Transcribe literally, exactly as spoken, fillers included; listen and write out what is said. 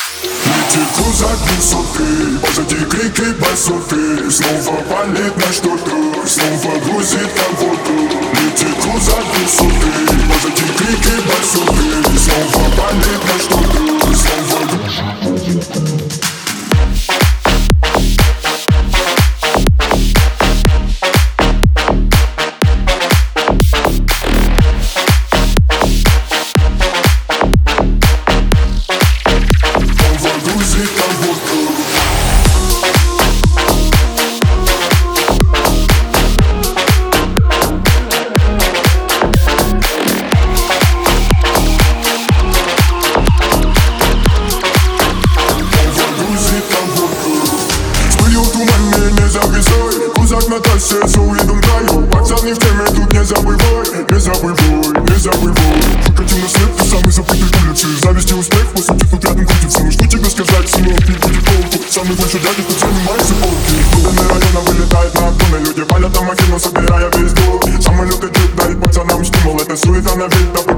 Теку за высоты, позади крики басоты. Снова палит на что-то, снова грузит кого-то. Теку за высоты, позади крики басоты. Снова палит на что-то, снова грузит. На трассе с увидом краю. Пацан не в теме, тут не забывай. Не забывай, не забывай. Выкатим на свет, ты самый забытый улицы. Зависть и успех, по сути тут рядом крутится. Ну что тебе сказать, сынок, не будет толку. Самый большой дядя, кто занимается полки. Дубины района вылетает на окна. Люди палят на махину, собирая весь дух. Самый лютый джип дарит пацанам стимул. Это суета на вид,